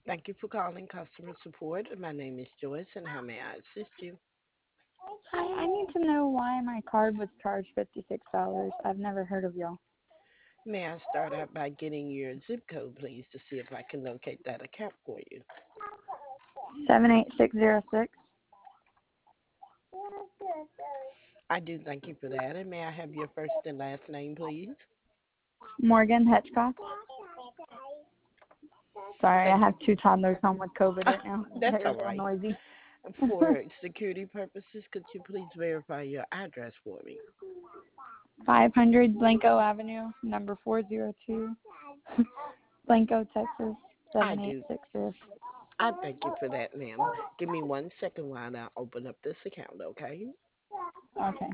Thank you for calling customer support. My name is Joyce, and how may I assist you? Hi, I need to know why my card was charged $56. I've never heard of y'all. May I start out by getting your zip code, please, to see if I can locate that account for you? 78606. I do thank you for that. And may I have your first and last name, please? Morgan Hitchcock. Sorry, I Thank you. have two toddlers home with COVID right now. That's They're a all little right. noisy. For security purposes, could you please verify your address for me? 500 Blanco Avenue, number 402, Blanco, Texas, I do. 78606. I thank you for that, ma'am. Give me 1 second while I open up this account, okay? Okay.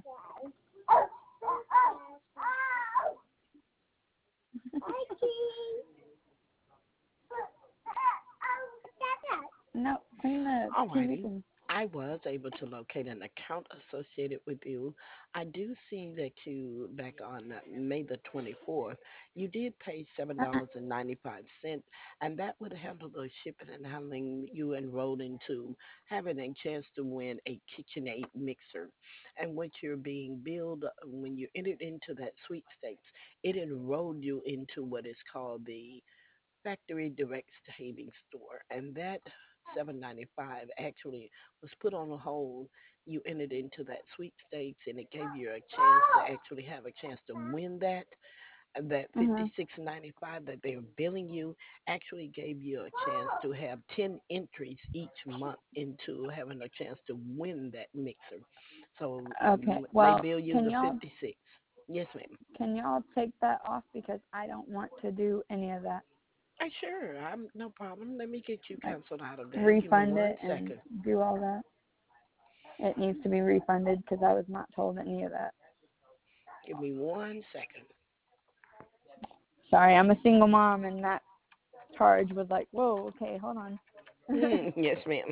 No, clean the TV Alrighty. thing. I was able to locate an account associated with you. I do see that you, back on May the 24th, you did pay $7.95, and that would handle the shipping and handling you enrolled into having a chance to win a KitchenAid mixer. And what you're being billed when you entered into that sweepstakes, it enrolled you into what is called the factory direct savings store, and that 795 actually was put on hold. You entered into that sweepstakes, and it gave you a chance to actually have a chance to win that. And that Uh-huh. 56.95 that they're billing you actually gave you a chance to have 10 entries each month into having a chance to win that mixer. So Okay. they Well, bill you can the y'all 56. Yes, ma'am. can y'all take that off because I don't want to do any of that. Sure, I'm no problem. Let me get you Like canceled out of that. Give me refund one it and second. do all that. It needs to be refunded because I was not told any of that. Give me 1 second. Sorry, I'm a single mom, and that charge was like, whoa, okay, hold on. Yes, ma'am.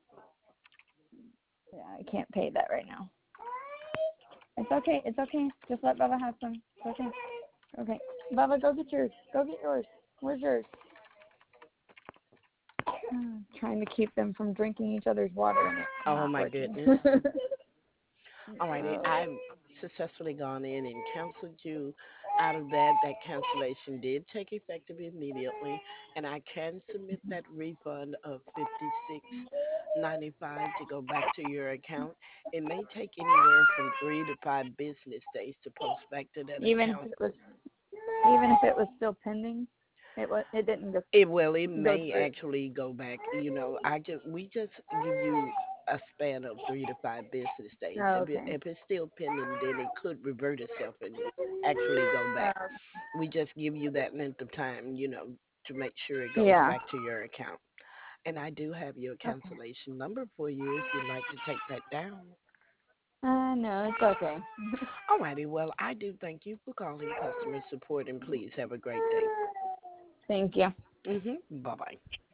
Yeah, I can't pay that right now. It's okay. It's okay. Just let Bubba have some. It's okay. Okay. Bubba, go get yours. Go get yours. Where's yours? Trying to keep them from drinking each other's water, and it's Oh not my working. goodness. Alrighty, Oh. I've successfully gone in and canceled you out of that. That cancellation did take effective immediately, and I can submit that refund of 56.95 to go back to your account. It may take anywhere from 3 to 5 business days to post back to that even if account. it was, even if it was still pending, it didn't just It go may through. actually go back. We just give you a span of 3 to 5 business days. Oh, okay. If it's still pending, then it could revert itself and actually go back. We just give you that length of time, to make sure it goes Yeah. back to your account. And I do have your Okay. cancellation number for you if you'd like to take that down. No, it's okay. Alrighty, well, I do thank you for calling customer support, and please have a great day. Thank you. Bye bye.